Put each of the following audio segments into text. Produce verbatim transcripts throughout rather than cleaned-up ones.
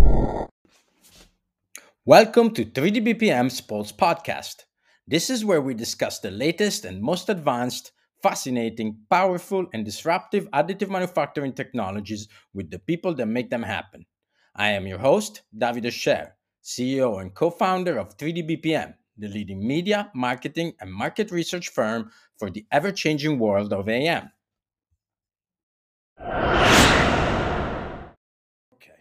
Welcome to three D B P M's Pulse podcast. This is where we discuss the latest and most advanced, fascinating, powerful, and disruptive additive manufacturing technologies with the people that make them happen. I am your host, David Asher, C E O and co founder of three D B P M, the leading media, marketing, and market research firm for the ever changing world of A M. Okay.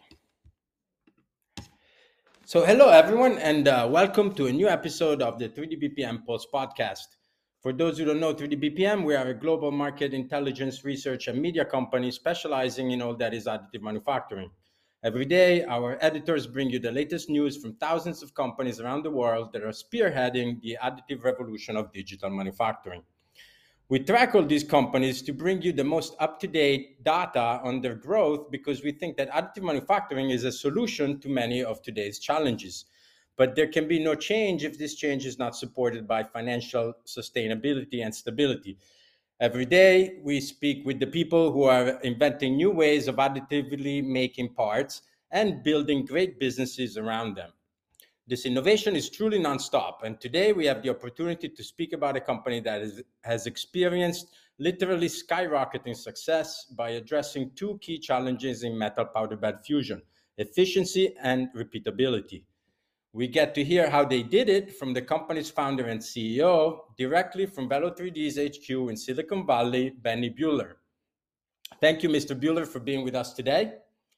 So, hello everyone, and uh, welcome to a new episode of the three D B P M Pulse podcast. For those who don't know three D B P M, we are a global market intelligence research and media company specializing in all that is additive manufacturing. Every day, our editors bring you the latest news from thousands of companies around the world that are spearheading the additive revolution of digital manufacturing. We track all these companies to bring you the most up-to-date data on their growth because we think that additive manufacturing is a solution to many of today's challenges. But there can be no change if this change is not supported by financial sustainability and stability. Every day, we speak with the people who are inventing new ways of additively making parts and building great businesses around them. This innovation is truly nonstop. And today we have the opportunity to speak about a company that is, has experienced literally skyrocketing success by addressing two key challenges in metal powder bed fusion: efficiency and repeatability. We get to hear how they did it from the company's founder and C E O, directly from Velo three D's H Q in Silicon Valley, Benny Bueller. Thank you, Mister Bueller, for being with us today.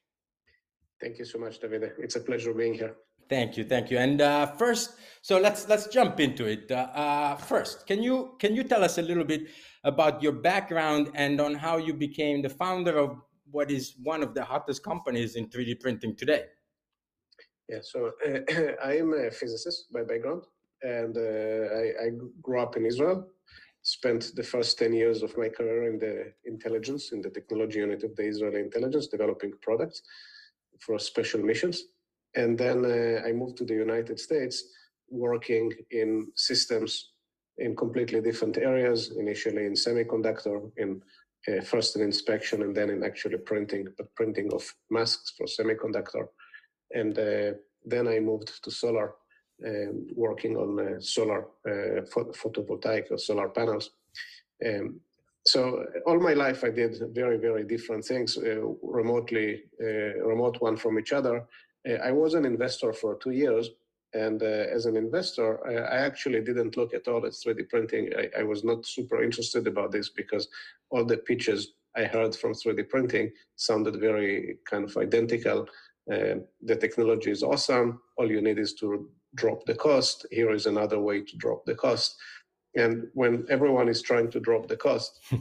Thank you so much, David. It's a pleasure being here. Thank you, thank you. And uh, first, so let's let's jump into it. Uh, uh, first, can you can you tell us a little bit about your background and on how you became the founder of what is one of the hottest companies in three D printing today? Yeah, so uh, I am a physicist by background, and uh, I, I grew up in Israel. Spent the first ten years of my career in the intelligence, in the technology unit of the Israeli intelligence, developing products for special missions. And then uh, I moved to the United States, working in systems in completely different areas, initially in semiconductor, in uh, first in inspection, and then in actually printing, but printing of masks for semiconductor. And uh, then I moved to solar, um, working on uh, solar uh, pho- photovoltaic or solar panels. Um, so all my life I did very, very different things, uh, remotely, uh, remote one from each other. Uh, I was an investor for two years. And uh, as an investor, I, I actually didn't look at all at three D printing. I, I was not super interested about this because all the pitches I heard from three D printing sounded very kind of identical. Uh, the technology is awesome. All you need is to drop the cost. Here is another way to drop the cost. And when everyone is trying to drop the cost, uh,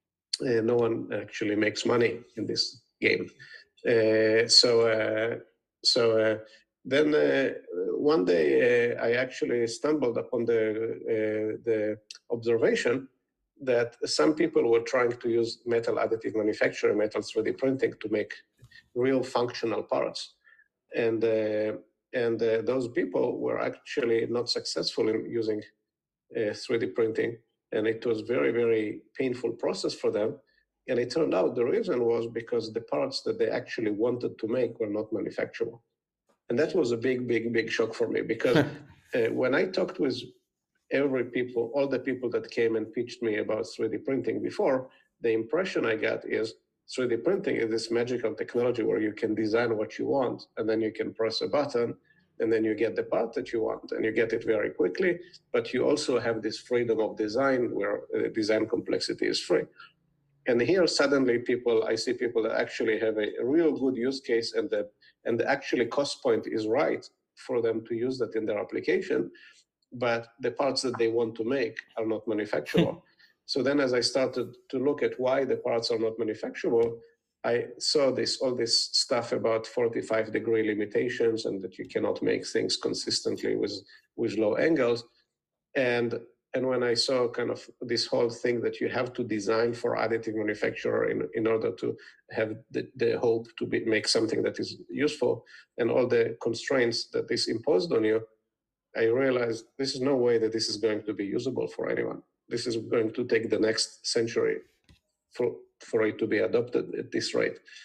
no one actually makes money in this game. Uh, so, uh, so uh, then uh, one day uh, I actually stumbled upon the uh, the observation that some people were trying to use metal additive manufacturing, metal three D printing to make real functional parts, and uh, and uh, those people were actually not successful in using uh, three D printing, and it was very, very painful process for them. And it turned out the reason was because the parts that they actually wanted to make were not manufacturable. And that was a big, big, big shock for me because uh, when I talked with every people, all the people that came and pitched me about three D printing before, the impression I got is three D printing is this magical technology where you can design what you want and then you can press a button and then you get the part that you want and you get it very quickly, but you also have this freedom of design where uh, design complexity is free. And here suddenly people, I see people that actually have a, a real good use case and the, and the actually cost point is right for them to use that in their application, but the parts that they want to make are not manufacturable. So then as I started to look at why the parts are not manufacturable, I saw this all this stuff about forty-five degree limitations and that you cannot make things consistently with, with low angles. And and when I saw kind of this whole thing that you have to design for additive manufacturer in, in order to have the, the hope to be, make something that is useful and all the constraints that is imposed on you, I realized this is no way that this is going to be usable for anyone. This is going to take the next century for, for it to be adopted at this rate.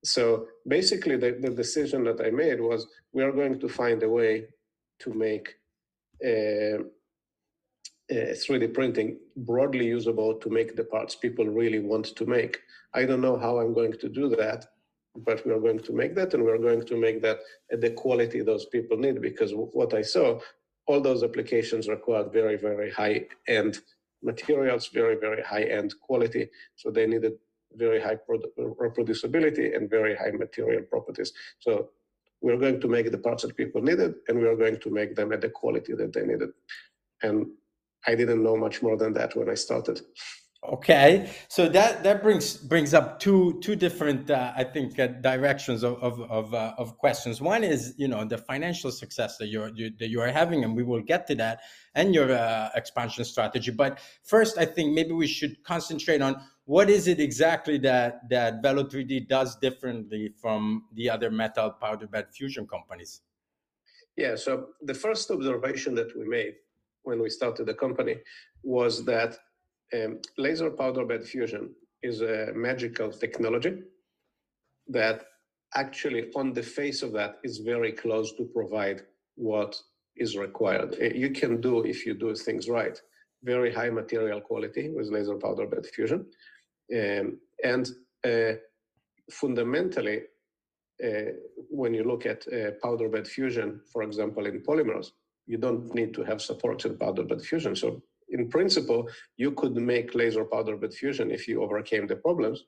So basically, the, the decision that I made was we are going to find a way to make uh, uh, three D printing broadly usable to make the parts people really want to make. I don't know how I'm going to do that, but we are going to make that, and we're going to make that at the quality those people need, because what I saw, all those applications required very, very high-end materials, very, very high-end quality, so they needed very high reproducibility and very high material properties. So we're going to make the parts that people needed, and we are going to make them at the quality that they needed. And I didn't know much more than that when I started. Okay, so that that brings brings up two two different uh, I think uh, directions of of of, uh, of questions. One is, you know, the financial success that you're you, that you are having, and we will get to that, and your uh, expansion strategy. But first, I think maybe we should concentrate on what is it exactly that that Velo three D does differently from the other metal powder bed fusion companies. Yeah. So the first observation that we made when we started the company was that um, laser powder bed fusion is a magical technology that actually on the face of that is very close to provide what is required. You can do, if you do things right, very high material quality with laser powder bed fusion. Um, and uh, fundamentally, uh, when you look at uh, powder bed fusion, for example, in polymers, you don't need to have supports in powder bed fusion. So in principle, you could make laser powder bed fusion if you overcame the problems,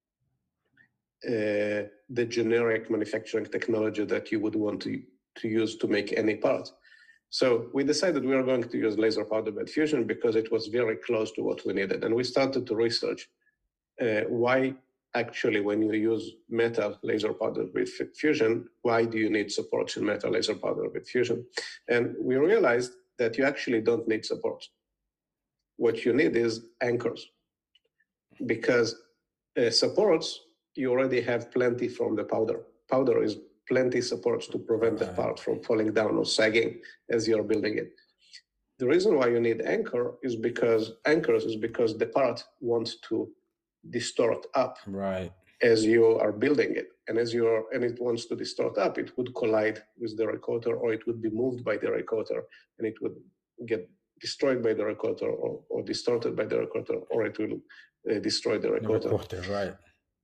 uh, the generic manufacturing technology that you would want to, to use to make any part. So we decided we are going to use laser powder bed fusion because it was very close to what we needed. And we started to research uh, why actually when you use metal laser powder bed fusion, why do you need supports in metal laser powder bed fusion? And we realized that you actually don't need supports. What you need is anchors, because uh, supports, you already have plenty from the powder. Powder is plenty supports to prevent right. the part from falling down or sagging as you're building it. The reason why you need anchor is because anchors is because the part wants to distort up right. as you are building it. And as you are, and it wants to distort up, it would collide with the recoater, or it would be moved by the recoater, and it would get destroyed by the recoater, or, or distorted by the recoater, or it will uh, destroy the recoater. The recoater, right.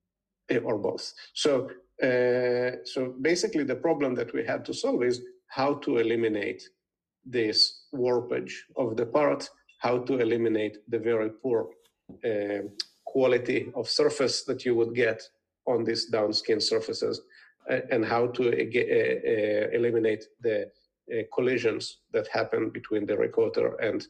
Or both. So, uh, so basically the problem that we had to solve is how to eliminate this warpage of the part, how to eliminate the very poor uh, quality of surface that you would get on these downskin surfaces, uh, and how to uh, uh, eliminate the uh, collisions that happen between the recoater and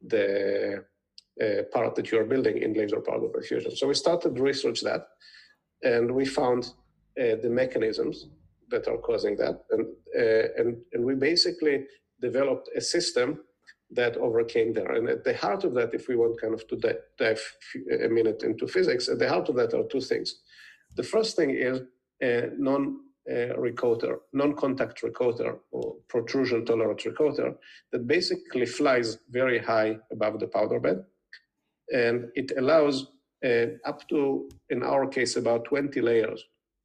the uh, part that you're building in laser powder bed fusion. So we started to research that, and we found uh, the mechanisms that are causing that, and, uh, and, and we basically developed a system that overcame that. And at the heart of that, if we want kind of to dive a minute into physics, at the heart of that are two things. The first thing is a non-recoater, uh, non-contact recoater, or protrusion-tolerant recoater, that basically flies very high above the powder bed, and it allows uh, up to, in our case, about twenty layers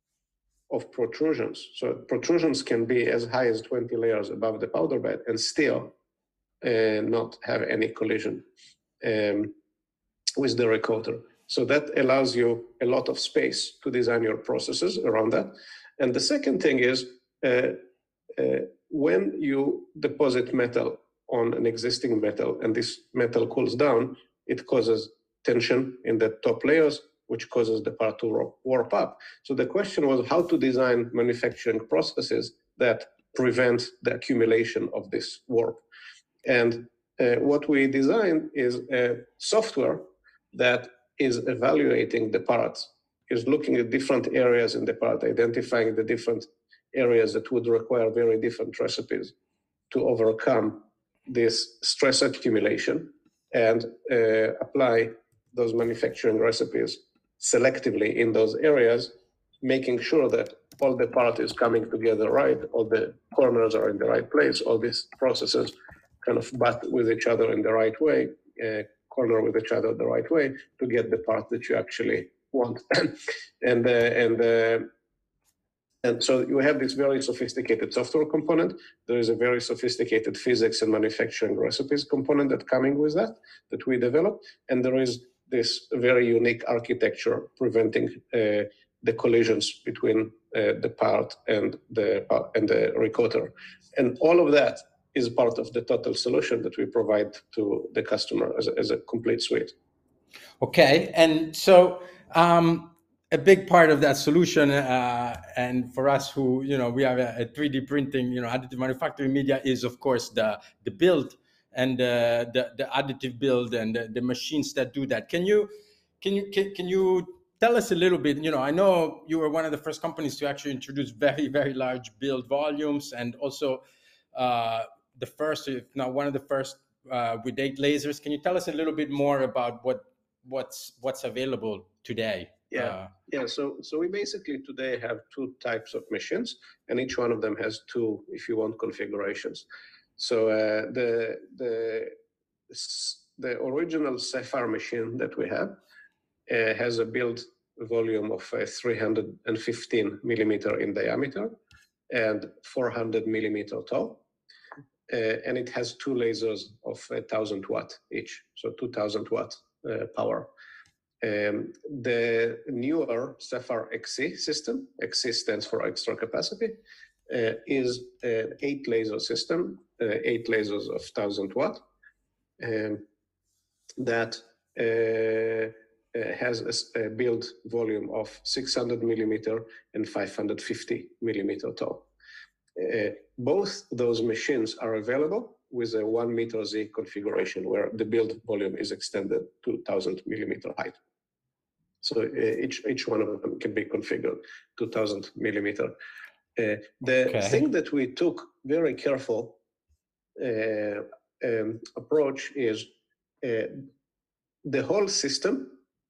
of protrusions. So protrusions can be as high as twenty layers above the powder bed and still uh, not have any collision um, with the recoater. So that allows you a lot of space to design your processes around that. And the second thing is uh, uh, when you deposit metal on an existing metal and this metal cools down, it causes tension in the top layers, which causes the part to warp up. So the question was how to design manufacturing processes that prevent the accumulation of this warp. And uh, what we designed is a software that is evaluating the parts, is looking at different areas in the part, identifying the different areas that would require very different recipes to overcome this stress accumulation, and uh, apply those manufacturing recipes selectively in those areas, making sure that all the part is coming together right, all the corners are in the right place, all these processes kind of butt with each other in the right way, uh, corner with each other the right way to get the part that you actually want. and uh, and uh, And so you have this very sophisticated software component. There is a very sophisticated physics and manufacturing recipes component that coming with that, that we developed. And there is this very unique architecture preventing uh, the collisions between uh, the part and the, uh, and the recoder. And all of that is part of the total solution that we provide to the customer as a, as a complete suite. Okay, and so um, a big part of that solution, uh, and for us who, you know, we have a, a three D printing, you know, additive manufacturing media is, of course, the the build and uh, the the additive build and the, the machines that do that. Can you can you can, can you tell us a little bit? You know, I know you were one of the first companies to actually introduce very very large build volumes, and also uh, the first, if not one of the first, uh, with eight lasers. Can you tell us a little bit more about what what's what's available today? Yeah, uh, yeah. So so we basically today have two types of machines, and each one of them has two, if you want, configurations. So uh, the the the original Sapphire machine that we have uh, has a build volume of uh, three hundred fifteen millimeter in diameter and four hundred millimeter tall, uh, and it has two lasers of one thousand watt each, so two thousand watt uh, power. Um, the newer Sapphire X C system, X C stands for extra capacity, uh, is an eight laser system, uh, eight lasers of one thousand watt, um, that uh, uh, has a, a build volume of six hundred millimeter and five hundred fifty millimeter tall. Uh, both those machines are available with a one meter Z configuration where the build volume is extended to one thousand millimeter height. So uh, each each one of them can be configured to one thousand millimeter. Uh, the Okay. thing that we took very careful uh, um, approach is uh, the whole system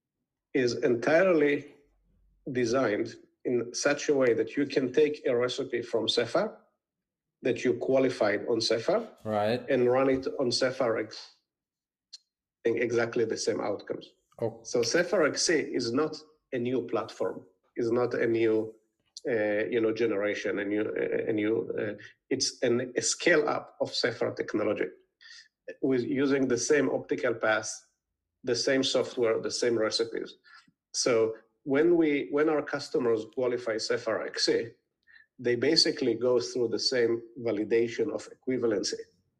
is entirely designed in such a way that you can take a recipe from Sapphire that you qualified on Sapphire, right, and run it on Sapphire X, exactly the same outcomes. oh, So Sapphire X C is not a new platform, is not a new uh, you know generation, a new a new. Uh, it's an, a scale up of Sapphire technology, with using the same optical path, the same software, the same recipes. So when we when our customers qualify Sapphire X C, they basically go through the same validation of equivalency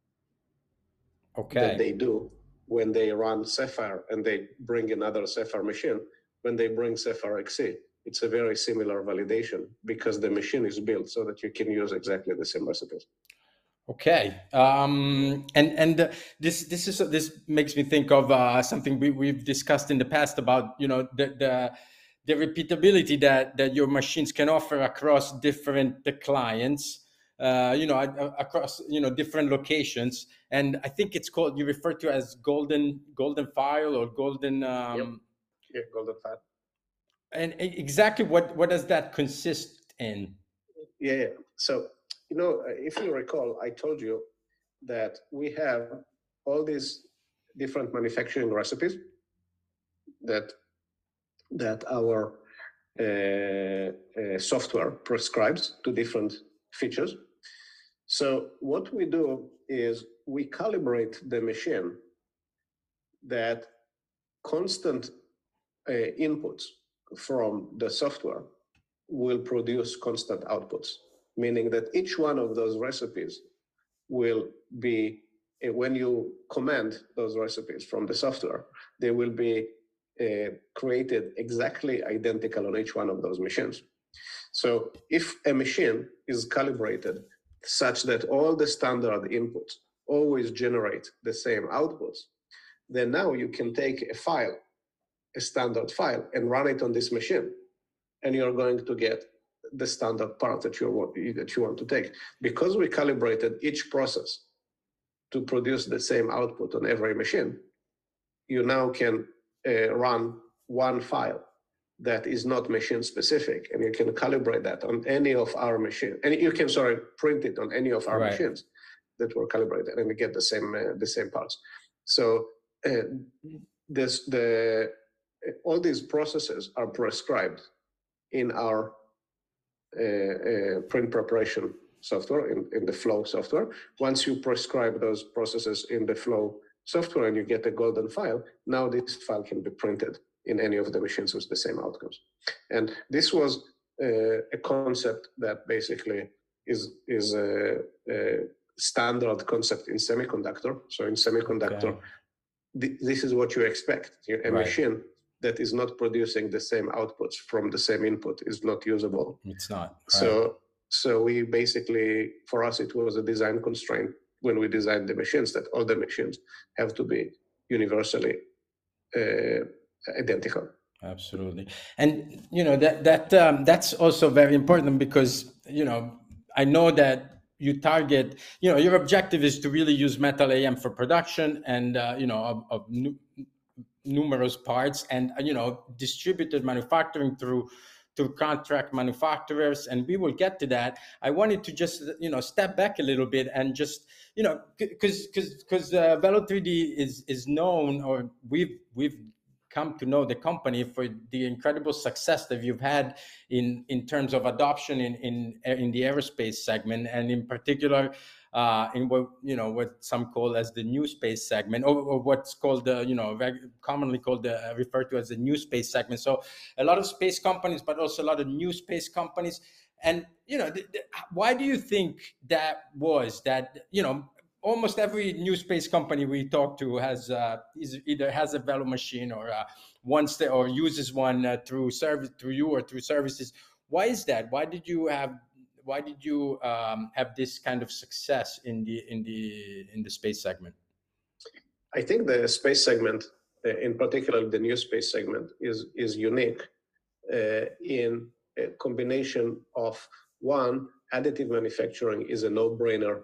okay, that they do when they run Sapphire and they bring another Sapphire machine. When they bring Sapphire X C, it's a very similar validation because the machine is built so that you can use exactly the same recipes. okay. Um, and and uh, this this is this makes me think of uh, something we, we've discussed in the past about, you know, the the, the repeatability that that your machines can offer across different the clients. Uh, you know, across, you know, different locations, and I think it's called, you refer to as golden golden file or golden. Um, yep. Yeah, golden file. And exactly what what does that consist in? Yeah, yeah. So, you know, if you recall, I told you that we have all these different manufacturing recipes that that our uh, uh, software prescribes to different features. So what we do is we calibrate the machine that constant uh, inputs from the software will produce constant outputs, meaning that each one of those recipes will be, uh, when you command those recipes from the software, they will be uh, created exactly identical on each one of those machines. So if a machine is calibrated such that all the standard inputs always generate the same outputs, then now you can take a file, a standard file, and run it on this machine, and you're going to get the standard part that you want that you want to take. Because we calibrated each process to produce the same output on every machine, you now can uh, run one file that is not machine specific, and you can calibrate that on any of our machines, and you can sorry print it on any of our right. machines that were calibrated, and we get the same uh, the same parts. So uh, this the all these processes are prescribed in our uh, uh, print preparation software, in, in the Flow software. Once you prescribe those processes in the Flow software and you get a golden file, now this file can be printed in any of the machines with the same outcomes. And this was uh, a concept that basically is, is a, a standard concept in semiconductor. So in semiconductor, Okay. th this is what you expect. A Right. machine that is not producing the same outputs from the same input is not usable. It's not. Right. So, so we basically, for us, it was a design constraint when we designed the machines that all the machines have to be universally uh, identical. Absolutely. And, you know, that, that um, that's also very important because, you know, I know that you target, you know, your objective is to really use Metal A M for production and, uh, you know, of, of nu numerous parts and, you know, distributed manufacturing through through contract manufacturers, and we will get to that. I wanted to just, you know, step back a little bit and just, you know, because because because uh, Velo three D is is known, or we've we've come to know the company for the incredible success that you've had in in terms of adoption in in in the aerospace segment, and in particular uh, in what you know what some call as the new space segment, or, or what's called the you know very commonly called the uh, referred to as the new space segment. So a lot of space companies, but also a lot of new space companies. And you know, the, the, why do you think that was? That you know, almost every new space company we talk to has uh, is either has a Velo machine or uh, wants to, or uses one uh, through service through you or through services. Why is that? Why did you have? Why did you um, have this kind of success in the in the in the space segment? I think the space segment, uh, in particular the new space segment, is is unique uh, in a combination of one, additive manufacturing is a no-brainer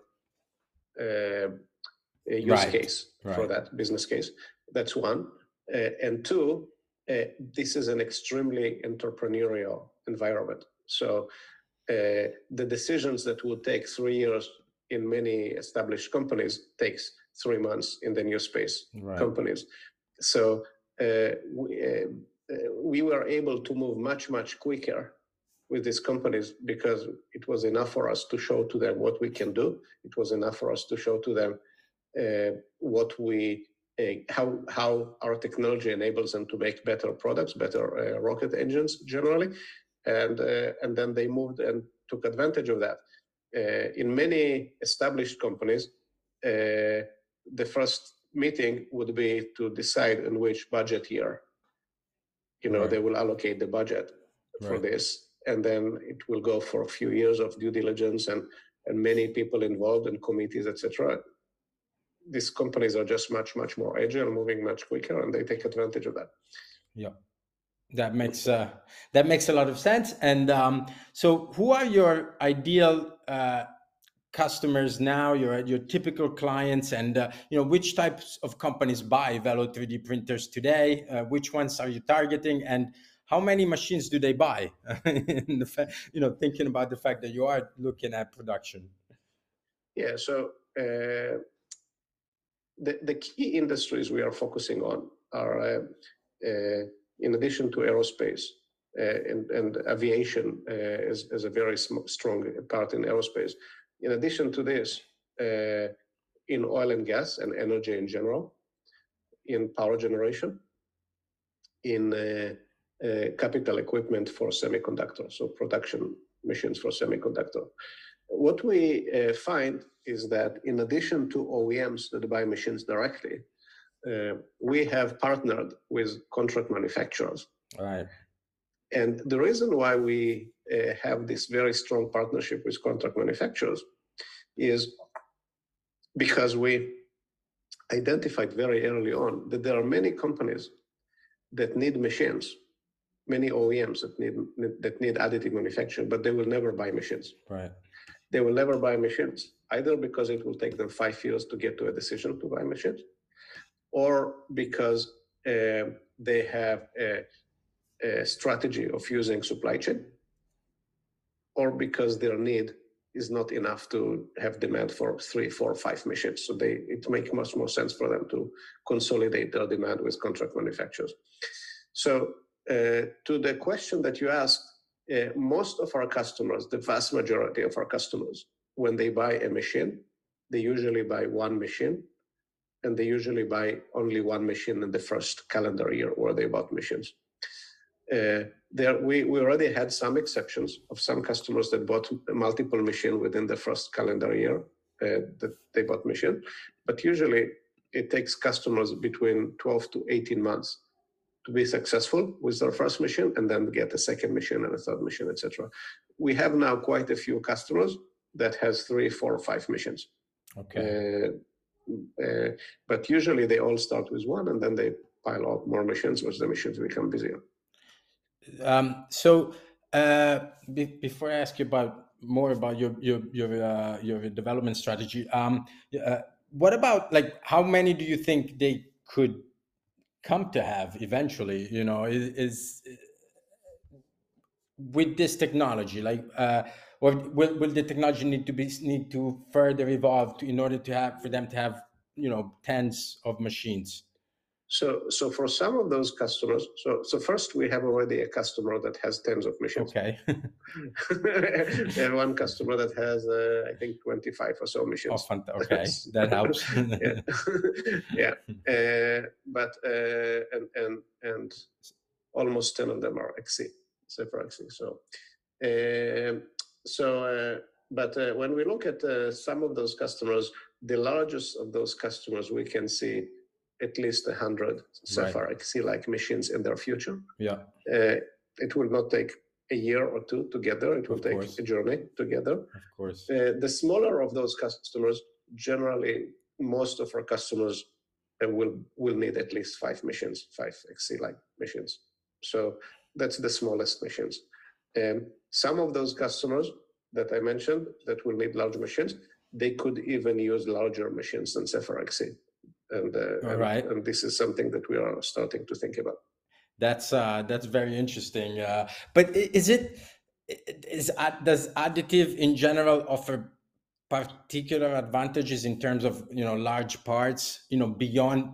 uh, use Right. case Right. for that business case. That's one, uh, and two, uh, this is an extremely entrepreneurial environment. So uh, the decisions that would take three years in many established companies takes three months in the new space Right. companies. So uh, we, uh, we were able to move much, much quicker with these companies because it was enough for us to show to them what we can do. It was enough for us to show to them uh, what we, uh, how, how our technology enables them to make better products, better uh, rocket engines generally. And, uh, and then they moved and took advantage of that. Uh, in many established companies, uh, the first meeting would be to decide in which budget year, you know, Right. they will allocate the budget for Right. this, and then it will go for a few years of due diligence and, and many people involved in committees, et cetera. These companies are just much, much more agile, moving much quicker, and they take advantage of that. Yeah. That makes uh, that makes a lot of sense. And um, so, who are your ideal uh, customers now? Your your typical clients, and uh, you know which types of companies buy Velo three D printers today? Uh, which ones are you targeting, and how many machines do they buy? In the fa- you know, thinking about the fact that you are looking at production. Yeah. So uh, the the key industries we are focusing on are, uh, uh, in addition to aerospace. Uh, and, and aviation uh, is, is a very sm strong part in aerospace. In addition to this, uh, in oil and gas and energy in general, in power generation, in uh, uh, capital equipment for semiconductors, so production machines for semiconductor. What we uh, find is that in addition to O E Ms that buy machines directly, uh, we have partnered with contract manufacturers. Right. And the reason why we uh, have this very strong partnership with contract manufacturers is because we identified very early on that there are many companies that need machines, many O E Ms that need, that need additive manufacturing, but they will never buy machines. Right. They will never buy machines, either because it will take them five years to get to a decision to buy machines, or because uh, they have a a strategy of using supply chain, or because their need is not enough to have demand for three, four, five machines. So they, it makes much more sense for them to consolidate their demand with contract manufacturers. So uh, to the question that you asked, uh, most of our customers, the vast majority of our customers, when they buy a machine, they usually buy one machine, and they usually buy only one machine in the first calendar year where they bought machines. Uh, there, we, we already had some exceptions of some customers that bought multiple machines within the first calendar year uh, that they bought machine, but usually it takes customers between twelve to eighteen months to be successful with their first machine and then get a second machine and a third machine, et cetera. We have now quite a few customers that has three, four, or five machines. Okay. Uh, uh, but usually they all start with one and then they pile out more machines as the machines become busier. Um, so uh, be, before I ask you about more about your your your uh, your development strategy, um, uh, what about like how many do you think they could come to have eventually? You know, is, is with this technology, like, uh, or will will the technology need to be need to further evolve to, in order to have for them to have, you know, tens of machines? So, so for some of those customers, so so first we have already a customer that has tens of machines. Okay. We have one customer that has, uh, I think, twenty-five or so machines. Oh, okay, that helps. yeah, yeah. Uh, but uh, and and and almost ten of them are X C, Cepher X C. So, uh, so, uh, but uh, when we look at uh, some of those customers, the largest of those customers, we can see at least one hundred Cepher Right. X C-like machines in their future. Yeah. Uh, it will not take a year or two together. It will Of take course. a journey together. Of course. Uh, the smaller of those customers, generally, most of our customers uh, will will need at least five machines, five X C-like machines. So that's the smallest machines. And some of those customers that I mentioned that will need large machines, they could even use larger machines than Cepher X C. And, uh, All and, right. and this is something that we are starting to think about. That's uh, that's very interesting. Uh, but is it is does additive in general offer particular advantages in terms of, you know, large parts, you know, beyond,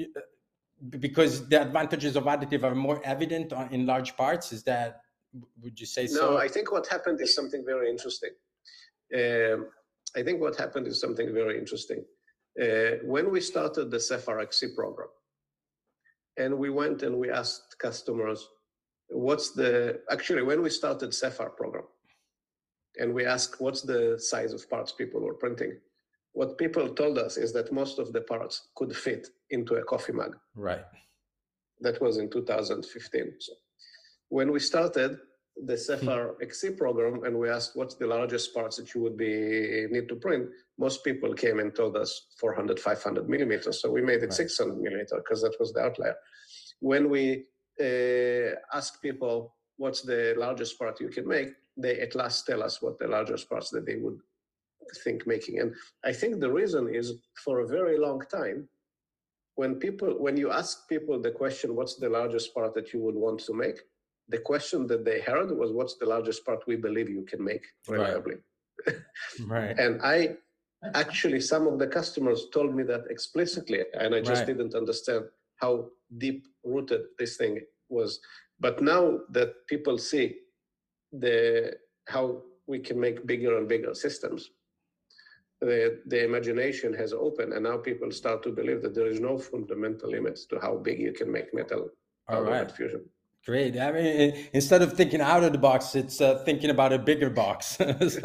because the advantages of additive are more evident on, in large parts? Is that, would you say so? No, I think what happened is something very interesting. Um, I think what happened is something very interesting. Uh, when we started the Cepher X C program, and we went and we asked customers, what's the, actually when we started Cepher program, and we asked what's the size of parts people were printing, what people told us is that most of the parts could fit into a coffee mug. Right. That was in two thousand fifteen. So when we started the Cepher X C program and we asked what's the largest parts that you would be need to print, most people came and told us four hundred, five hundred millimeters. So we made it right. six hundred millimeter because that was the outlier. When we uh, asked people what's the largest part you can make, they at last tell us what the largest parts that they would think making. And I think the reason is, for a very long time, when people, when you ask people the question, what's the largest part that you would want to make? The question that they heard was, what's the largest part we believe you can make reliably? Right. Right. And I actually, some of the customers told me that explicitly, and I just right. didn't understand how deep rooted this thing was. But now that people see the how we can make bigger and bigger systems, the, the imagination has opened, and now people start to believe that there is no fundamental limits to how big you can make metal out of fusion. Great. I mean, instead of thinking out of the box, it's uh, thinking about a bigger box. Makes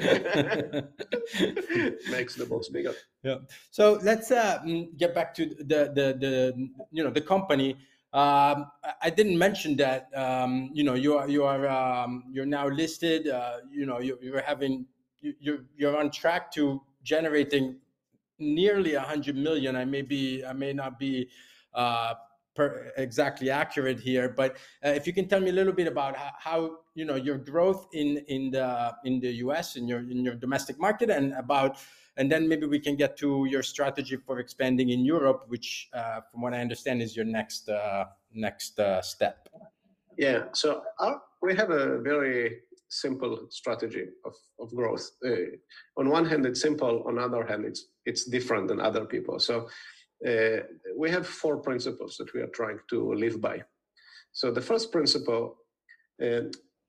the box bigger. Yeah. So let's uh, get back to the the the you know the company. Um, I didn't mention that um, you know you are you are um, you're now listed. Uh, you know you, you're having you, you're you're on track to generating nearly a hundred million. I may be I may not be. Uh, Per, exactly accurate here, but uh, if you can tell me a little bit about how, how you know your growth in in the in the U S in your in your domestic market, and about and then maybe we can get to your strategy for expanding in Europe, which uh, from what I understand is your next uh, next uh, step. Yeah, so our, we have a very simple strategy of, of growth. Uh, on one hand, it's simple. On the other hand, it's it's different than other people. So. Uh, we have four principles that we are trying to live by. So the first principle, uh,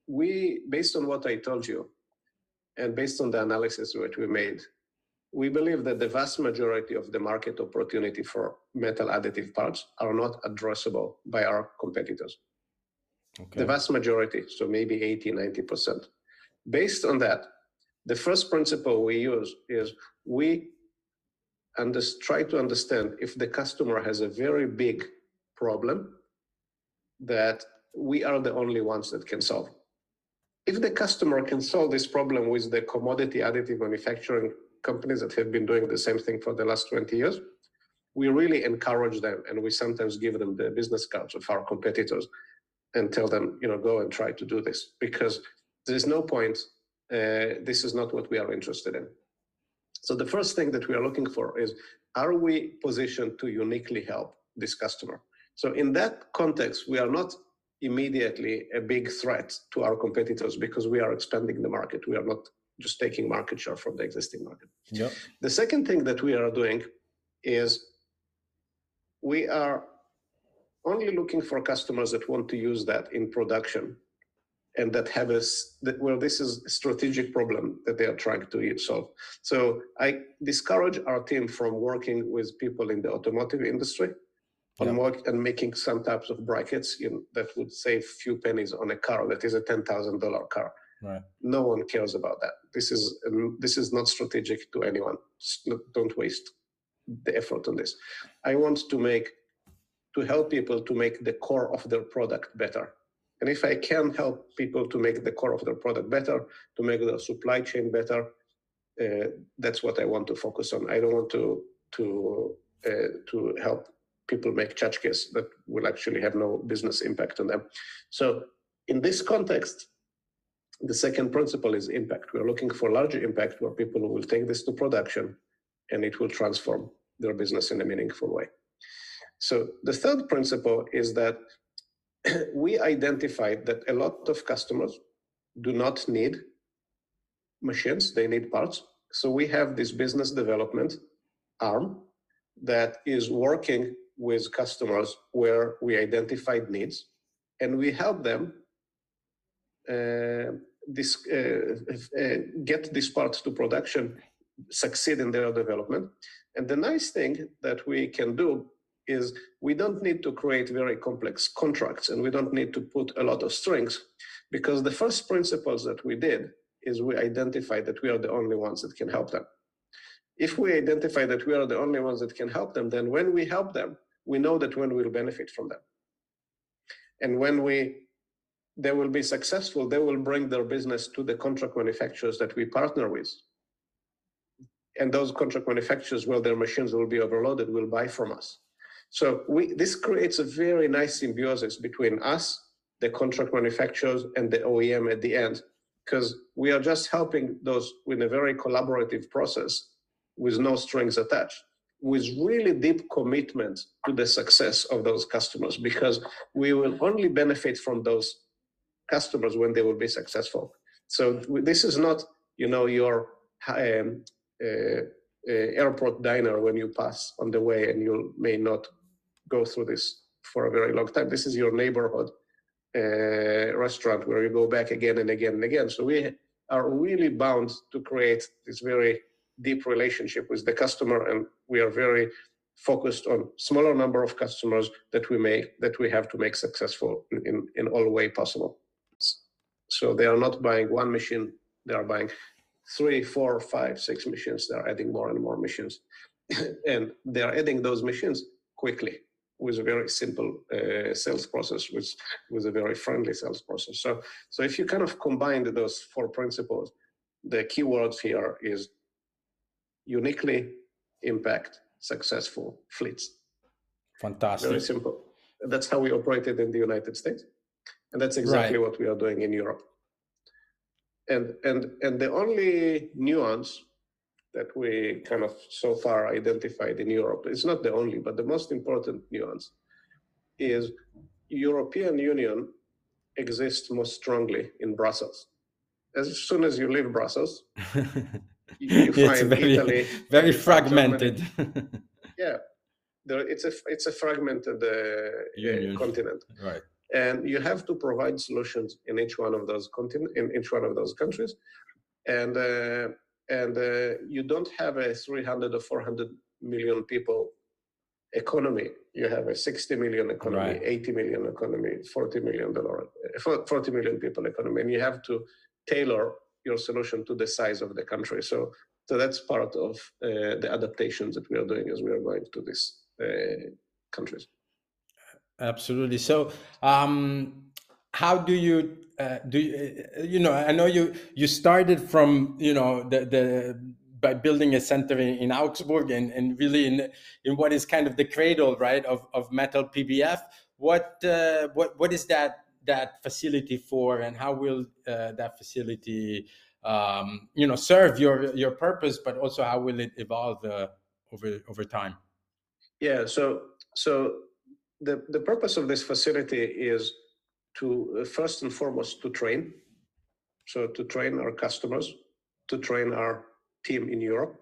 we, based on what I told you, and based on the analysis that we made, we believe that the vast majority of the market opportunity for metal additive parts are not addressable by our competitors. Okay. The vast majority, so maybe eighty, ninety percent. Based on that, the first principle we use is we under, try to understand if the customer has a very big problem that we are the only ones that can solve. If the customer can solve this problem with the commodity additive manufacturing companies that have been doing the same thing for the last twenty years, we really encourage them, and we sometimes give them the business cards of our competitors and tell them, you know, go and try to do this, because there's no point, uh, this is not what we are interested in. So the first thing that we are looking for is, are we positioned to uniquely help this customer? So in that context, we are not immediately a big threat to our competitors because we are expanding the market. We are not just taking market share from the existing market. Yep. The second thing that we are doing is we are only looking for customers that want to use that in production and that have a, that, well, this is a strategic problem that they are trying to solve. So I discourage our team from working with people in the automotive industry on yeah. work and making some types of brackets in, that would save few pennies on a car that is a ten thousand dollars car. Right. No one cares about that. This is um, this is not strategic to anyone. Not, don't waste the effort on this. I want to make to help people to make the core of their product better. And if I can help people to make the core of their product better, to make their supply chain better, uh, that's what I want to focus on. I don't want to to uh, to help people make tchotchkes that will actually have no business impact on them. So in this context, the second principle is impact. We're looking for larger impact where people will take this to production and it will transform their business in a meaningful way. So the third principle is that we identified that a lot of customers do not need machines, they need parts. So we have this business development arm that is working with customers where we identified needs, and we help them uh, this, uh, uh, get these parts to production, succeed in their development. And the nice thing that we can do is we don't need to create very complex contracts, and we don't need to put a lot of strings, because the first principles that we did is we identified that we are the only ones that can help them. If we identify that we are the only ones that can help them, then when we help them, we know that when we'll benefit from them. And when we they will be successful, they will bring their business to the contract manufacturers that we partner with. And those contract manufacturers, well, their machines will be overloaded, will buy from us. So we, this creates a very nice symbiosis between us, the contract manufacturers, and the O E M at the end, because we are just helping those in a very collaborative process with no strings attached, with really deep commitment to the success of those customers, because we will only benefit from those customers when they will be successful. So this is not, you know, your um, uh, uh, airport diner when you pass on the way and you may not go through this for a very long time. This is your neighborhood uh, restaurant where you go back again and again and again. So we are really bound to create this very deep relationship with the customer, and we are very focused on smaller number of customers that we make that we have to make successful in, in, in all way possible. So they are not buying one machine, they are buying three, four, five, six machines. They are adding more and more machines. And they are adding those machines quickly with a very simple uh, sales process, with, with a very friendly sales process. So, so if you kind of combine those four principles, the key words here is uniquely, impact, successful, fleets. Fantastic. Very simple. That's how we operated in the United States. And that's exactly right. What we are doing in Europe. And, and, and the only nuance that we kind of so far identified in Europe, it's not the only, but the most important nuance is European Union exists most strongly in Brussels. As soon as you leave Brussels, you, you find very, Italy, very fragmented. Yeah, there, it's a it's a fragmented uh, uh, continent. Right. and you have to provide solutions in each one of those continent, in each one of those countries, and uh, and uh, you don't have a three hundred or four hundred million people economy. You have a sixty million economy, Right. eighty million economy, forty million dollar, forty million people economy, and you have to tailor your solution to the size of the country. So, so that's part of uh, the adaptations that we are doing as we are going to these uh, countries. Absolutely. So, um, how do you uh, do? You, uh, you know, I know you you started from you know the the by building a center in, in Augsburg and, and really in in what is kind of the cradle, right, of, of metal P B F. What uh, what what is that that facility for, and how will uh, that facility um, you know serve your your purpose, but also how will it evolve uh, over over time? Yeah. So so the the purpose of this facility is to uh, first and foremost to train. So to train our customers, to train our team in Europe.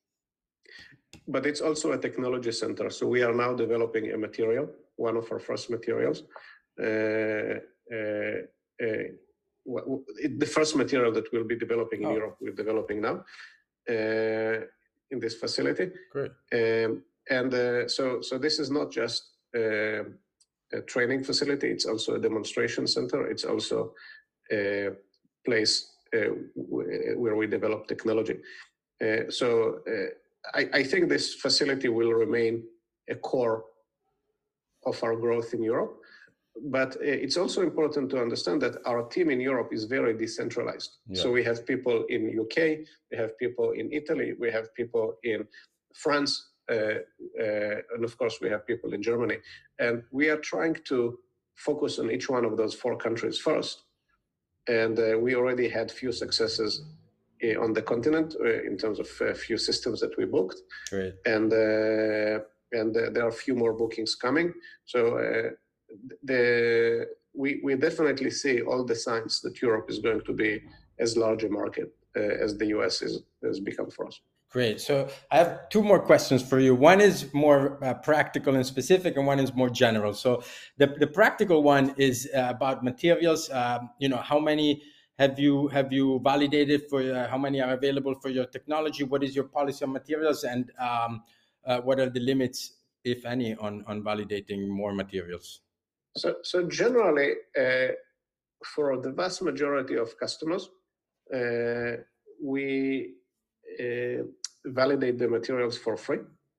But it's also a technology center. So we are now developing a material, one of our first materials. Uh, uh, uh, the first material that we'll be developing in oh. Europe, we're developing now uh, in this facility. Great. Um, and uh, so, so this is not just uh, a training facility, it's also a demonstration center. It's also a place uh, where we develop technology. Uh, so uh, I, I think this facility will remain a core of our growth in Europe. But it's also important to understand that our team in Europe is very decentralized. Yeah. So we have people in U K, we have people in Italy, we have people in France, uh, uh, and of course we have people in Germany. And we are trying to focus on each one of those four countries first. And uh, we already had few successes uh, on the continent uh, in terms of a few systems that we booked. Great. And, uh, and uh, there are a few more bookings coming. So uh, the we, we definitely see all the signs that Europe is going to be as large a market uh, as the U S is, has become for us. Great. So I have two more questions for you. One is more uh, practical and specific, and one is more general. So the, the practical one is uh, about materials. Um, you know, how many have you have you validated for? Uh, how many are available for your technology? What is your policy on materials, and um, uh, what are the limits, if any, on on validating more materials? So, so generally, uh, for the vast majority of customers, uh, we uh, validate the materials for free.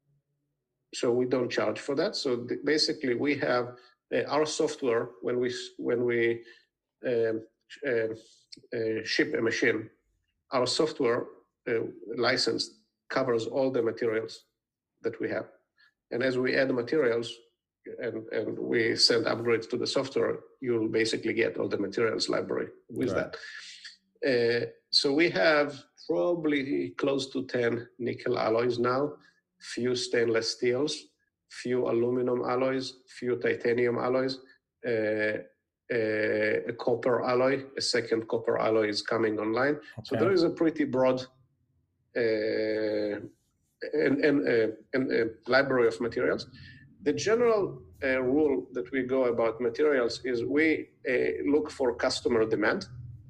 So we don't charge for that. So th- basically, we have uh, our software when we when we um, uh, uh, ship a machine. Our software uh, license covers all the materials that we have, and as we add materials. And, and we send upgrades to the software, you'll basically get all the materials library with right. that. Uh, so we have probably close to ten nickel alloys now, few stainless steels, few aluminum alloys, few titanium alloys, uh, uh, a copper alloy, a second copper alloy is coming online. Okay. So there is a pretty broad uh, and, and, uh, and, uh, library of materials. The general uh, rule that we go about materials is we uh, look for customer demand,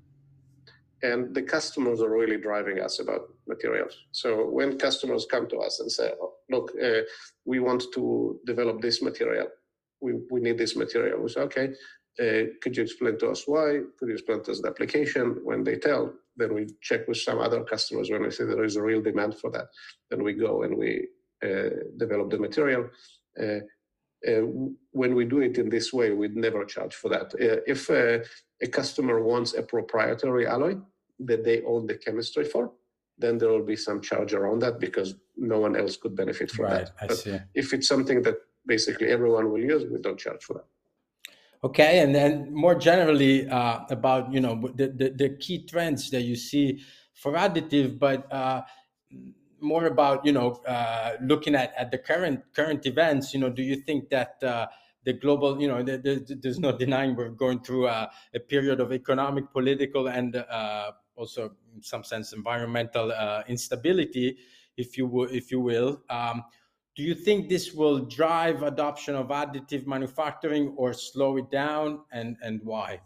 and the customers are really driving us about materials. So when customers come to us and say, oh, look, uh, we want to develop this material, we, we need this material, we say, okay, uh, could you explain to us why? Could you explain to us the application? When they tell, then we check with some other customers. When we see there is a real demand for that, then we go and we uh, develop the material. Uh, uh, when we do it in this way, we'd never charge for that. Uh, if uh, a customer wants a proprietary alloy that they own the chemistry for, then there will be some charge around that because no one else could benefit from right, that. I but see. If it's something that basically everyone will use, we don't charge for that. Okay, and then more generally uh, about you know the, the the key trends that you see for additive, but uh, more about you know uh, looking at, at the current current events. You know, do you think that uh, the global you know the, the, there's no denying we're going through a, a period of economic, political, and uh, also in some sense environmental uh, instability, if you will, if you will. Um, do you think this will drive adoption of additive manufacturing or slow it down, and, and why?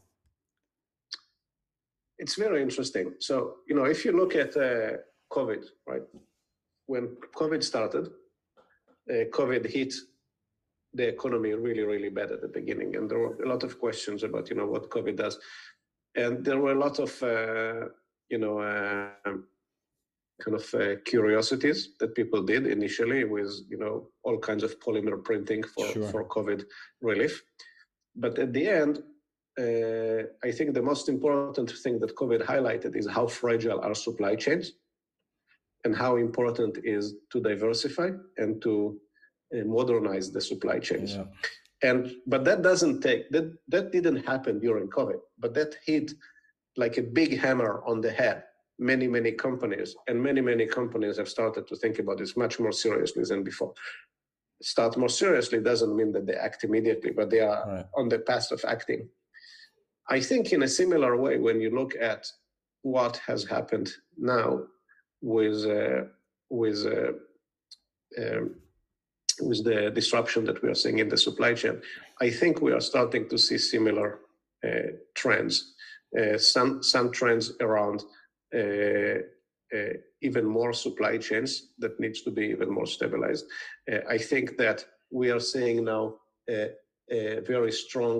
It's very interesting. So, you know, if you look at uh, COVID, right? When COVID started, uh, COVID hit the economy really, really bad at the beginning. And there were a lot of questions about, you know, what COVID does. And there were a lot of, uh, you know, uh, kind of uh, curiosities that people did initially with, you know, all kinds of polymer printing for, Sure. for COVID relief. But at the end, uh, I think the most important thing that COVID highlighted is how fragile are supply chains and how important it is to diversify and to uh, modernize the supply chains. Yeah. And but that doesn't take that that didn't happen during COVID, but that hit like a big hammer on the head many many companies, and many many companies have started to think about this much more seriously than before. Start more seriously doesn't mean that they act immediately, but they are right on the path of acting. I think in a similar way, when you look at what has happened now with uh, with uh, um, with the disruption that we are seeing in the supply chain, I think we are starting to see similar uh, trends. Uh, some some trends around uh, uh, even more supply chains that needs to be even more stabilized. Uh, I think that we are seeing now a, a very strong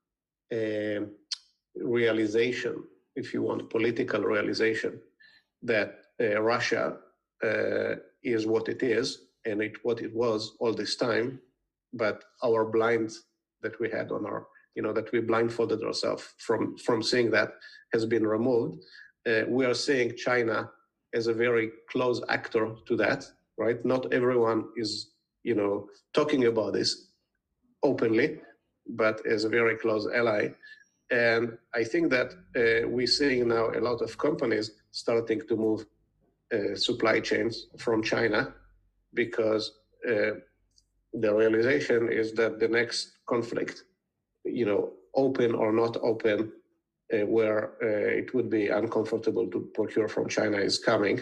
uh, realization, if you want, political realization, that uh, Russia uh, is what it is, and it what it was all this time, but our blind that we had on our, you know, that we blindfolded ourselves from from seeing that has been removed. Uh, we are seeing China as a very close actor to that, right? Not everyone is, you know, talking about this openly, but as a very close ally. And I think that uh, we're seeing now a lot of companies starting to move uh, supply chains from China, because uh, the realization is that the next conflict, you know, open or not open, uh, where uh, it would be uncomfortable to procure from China, is coming.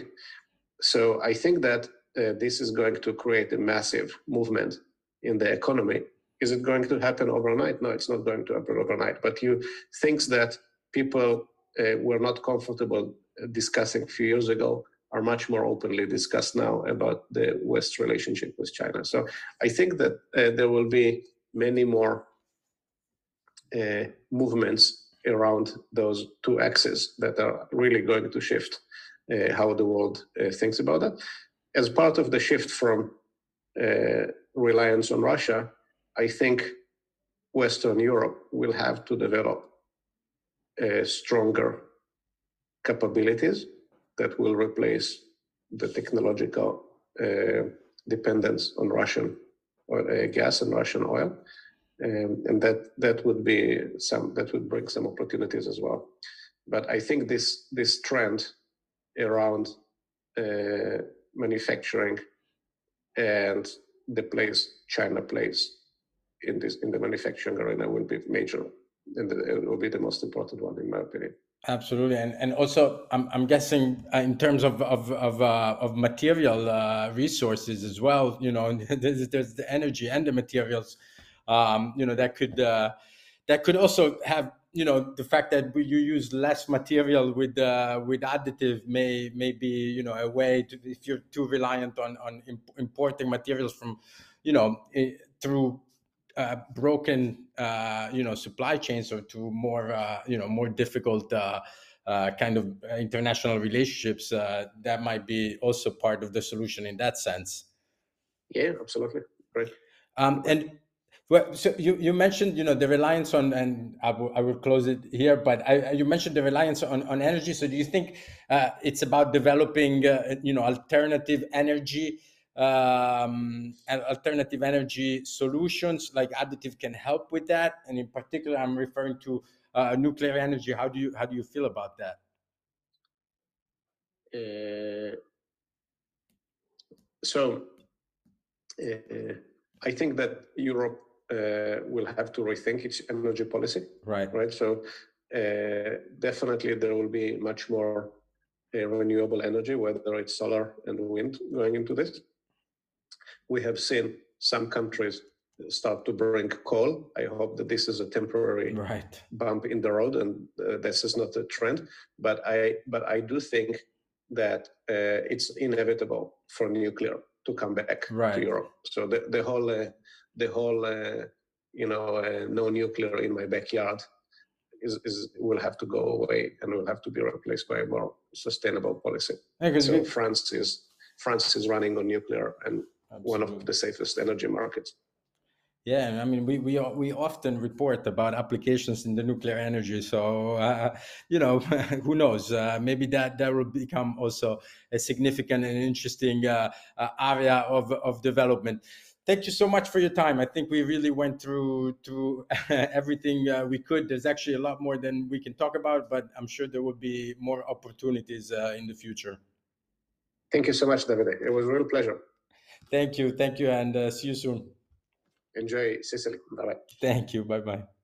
So I think that uh, this is going to create a massive movement in the economy. Is it going to happen overnight? No, it's not going to happen overnight. But you things that people uh, were not comfortable discussing a few years ago are much more openly discussed now about the West relationship with China. So I think that uh, there will be many more uh, movements around those two axes that are really going to shift uh, how the world uh, thinks about that. As part of the shift from uh, reliance on Russia, I think Western Europe will have to develop uh, stronger capabilities that will replace the technological uh, dependence on Russian oil, uh, gas and Russian oil, um, and that that would be some that would bring some opportunities as well. But I think this this trend around uh, manufacturing and the place China plays in this in the manufacturing arena will be major, and it will be the most important one, in my opinion. Absolutely, and and also I'm I'm guessing uh, in terms of of of, uh, of material uh, resources as well. You know, there's, there's the energy and the materials. Um, you know, that could uh, that could also have, you know, the fact that you use less material with uh, with additive may may be, you know, a way to, if you're too reliant on on importing materials from, you know, through uh, broken uh, you know, supply chains, or to more uh, you know, more difficult uh, uh, kind of international relationships, uh, that might be also part of the solution in that sense. Yeah, absolutely, right. Um, and well, so you, you mentioned, you know, the reliance on, and I will, I will close it here, but I, you mentioned the reliance on, on energy. So do you think uh, it's about developing, uh, you know, alternative energy, um, and alternative energy solutions like additive can help with that? And in particular, I'm referring to uh, nuclear energy. How do you, how do you feel about that? Uh, so uh, I think that Europe uh, will have to rethink its energy policy. Right. Right. So uh, definitely there will be much more uh, renewable energy, whether it's solar and wind, going into this. We have seen some countries start to bring coal. I hope that this is a temporary Right. bump in the road, and uh, this is not a trend. But I, but I do think that uh, it's inevitable for nuclear to come back Right. to Europe. So the the whole uh, the whole uh, you know uh, no nuclear in my backyard is, is will have to go away and will have to be replaced by a more sustainable policy. Yeah, So we, France is France is running on nuclear and absolutely. one of the safest energy markets. Yeah, I mean, we we we often report about applications in the nuclear energy. So uh, you know, who knows? Uh, maybe that that will become also a significant and interesting uh, uh, area of of development. Thank you so much for your time. I think we really went through through everything uh, we could. There's actually a lot more than we can talk about, but I'm sure there will be more opportunities uh, in the future. Thank you so much, David. It was a real pleasure. Thank you, thank you, and uh, see you soon. Enjoy Sicily. Bye bye. Thank you. Bye bye.